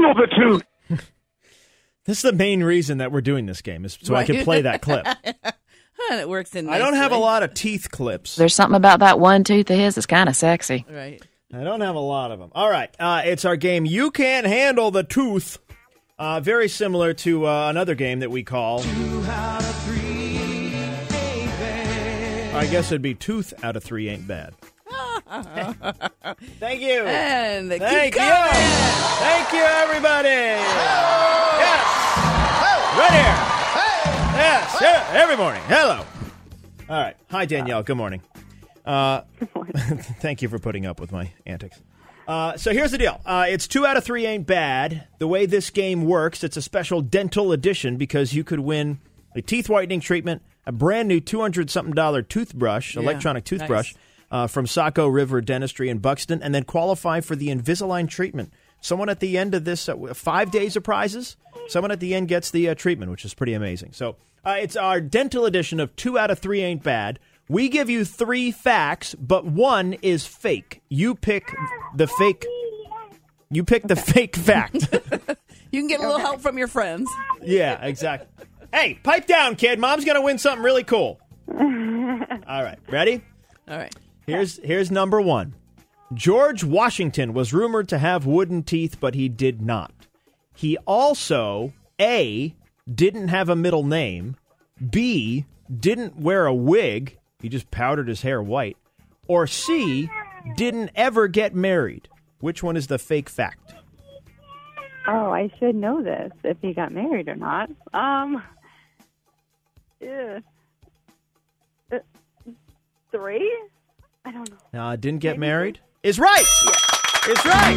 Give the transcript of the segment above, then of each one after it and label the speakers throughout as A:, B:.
A: handle the tooth.
B: This is the main reason that we're doing this game, is so I can play that clip.
C: And it works in
B: I don't have a lot of teeth clips.
D: There's something about that one tooth of his that's kind of sexy.
C: Right.
B: I don't have a lot of them. All right. It's our game, You Can't Handle the Tooth. Very similar to another game that we call... 2 out of 3 ain't bad. I guess it'd be Tooth out of 3 ain't bad. Thank you.
C: And
B: Thank you. Thank you, everybody. Yes. Right here. Yes. Every morning. Hello. All right. Hi, Danielle. Good morning.
E: Good morning.
B: Thank you for putting up with my antics. So here's the deal. It's 2 out of 3 ain't bad. The way this game works, it's a special dental edition because you could win a teeth whitening treatment, a brand new $200-something toothbrush, electronic toothbrush, from Saco River Dentistry in Buxton, and then qualify for the Invisalign treatment. Someone at the end of this, 5 days of prizes, someone at the end gets the treatment, which is pretty amazing. So it's our dental edition of 2 out of 3 ain't bad. We give you 3 facts, but 1 is fake. You pick the fake. You pick the fake fact.
C: You can get a little help from your friends.
B: Yeah, exactly. Hey, pipe down, kid. Mom's going to win something really cool. All right. Ready?
C: All right.
B: Here's number 1. George Washington was rumored to have wooden teeth, but he did not. He also, A, didn't have a middle name, B, didn't wear a wig, he just powdered his hair white, or C, didn't ever get married. Which one is the fake fact?
E: Oh, I should know this, if he got married or not. Yeah. 3? I don't know.
B: Didn't get married? Is right! It's right!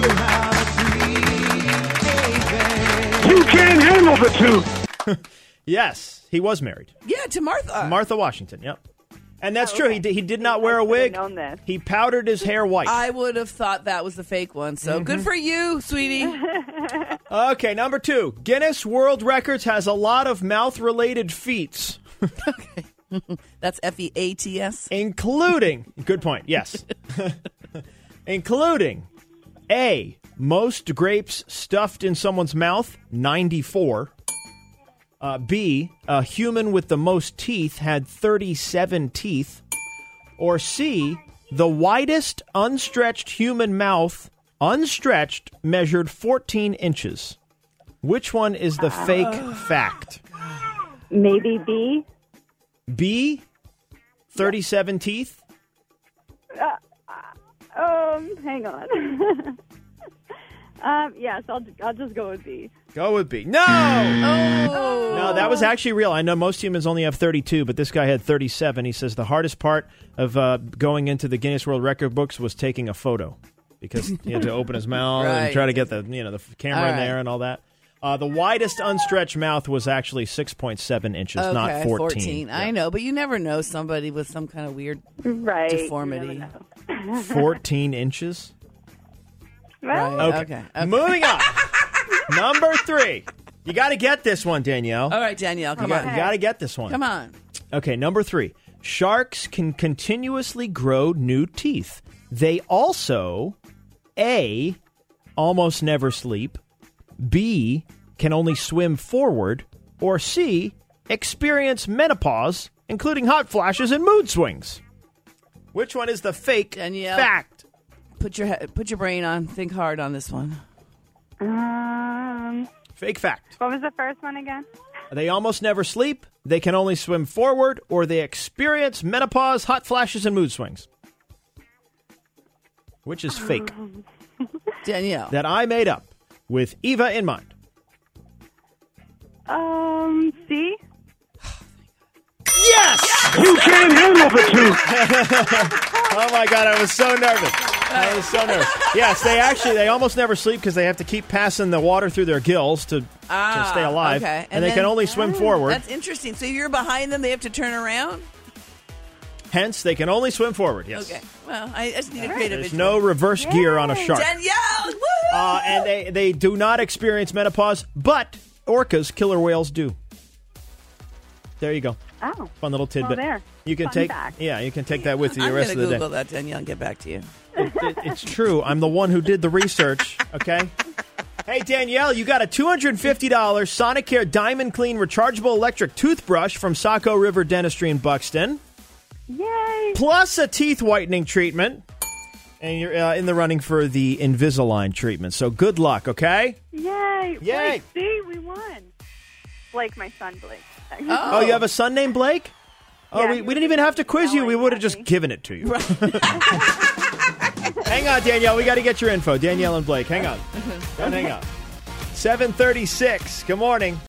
A: You can't handle the tooth.
B: Yes, he was married.
C: Yeah, to Martha.
B: Martha Washington, yep. And that's true. He did not wear a wig.
E: Known this.
B: He powdered his hair white.
C: I would have thought that was the fake one, so good for you, sweetie.
B: Okay, number 2. Guinness World Records has a lot of mouth-related feats.
C: Okay. That's F-E-A-T-S?
B: Including, good point, yes. Including, A, most grapes stuffed in someone's mouth, 94. B, a human with the most teeth had 37 teeth. Or C, the widest unstretched human mouth, unstretched, measured 14 inches. Which one is the fake fact?
E: Maybe B?
B: B, 37 teeth?
E: Hang on. Yes, I'll just go with B.
B: Go with B. No! No, that was actually real. I know most humans only have 32, but this guy had 37. He says the hardest part of going into the Guinness World Record books was taking a photo because he had to open his mouth and try to get the camera in there and all that. The widest unstretched mouth was actually 6.7 inches, not 14.
C: I know, but you never know somebody with some kind of weird deformity.
B: 14 inches?
E: Well,
B: Okay. Moving on. Number 3. You got to get this one, Danielle.
C: All right, Danielle, come on.
B: You got to get this one.
C: Come on.
B: Okay, number 3. Sharks can continuously grow new teeth. They also, A, almost never sleep, B, can only swim forward, or C, experience menopause, including hot flashes and mood swings. Which one is the fake fact?
C: Put your brain on. Think hard on this one.
B: Fake fact.
E: What was the first one again?
B: They almost never sleep, they can only swim forward, or they experience menopause, hot flashes, and mood swings. Which is fake?
C: Danielle.
B: That I made up with Eva in mind.
E: C?
B: Yes!
A: You can't handle the truth.
B: Oh my God, I was so nervous. Yes, they almost never sleep because they have to keep passing the water through their gills to stay alive.
C: Okay.
B: And they can only swim forward.
C: That's interesting. So you're behind them, they have to turn around?
B: Hence, they can only swim forward, yes.
C: Okay. Well, I just need a creative
B: There's
C: visual.
B: no reverse gear on a shark.
C: Danielle! Woo!
B: And they do not experience menopause, but orcas, killer whales, do. There you go.
E: Oh.
B: Fun little tidbit.
E: There.
B: You can
E: Fun fact.
B: you can take that with you the
C: I'm
B: rest of
C: going
B: the
C: to
B: day.
C: Google that, Danielle, and get back to you.
B: It's true. I'm the one who did the research, okay? Hey, Danielle, you got a $250 Sonicare Diamond Clean rechargeable electric toothbrush from Saco River Dentistry in Buxton.
E: Yay!
B: Plus a teeth whitening treatment. And you're in the running for the Invisalign treatment. So good luck, okay?
E: Yay!
B: Yay!
E: Wait, see, we won. Blake, my son, Blake.
B: Oh, you have a son named Blake? Oh,
E: Yeah,
B: we didn't even have to quiz you. We would have just given it to you. Hang on, Danielle. We got to get your info. Danielle and Blake. Hang on. Don't hang up. 7:36. Good morning.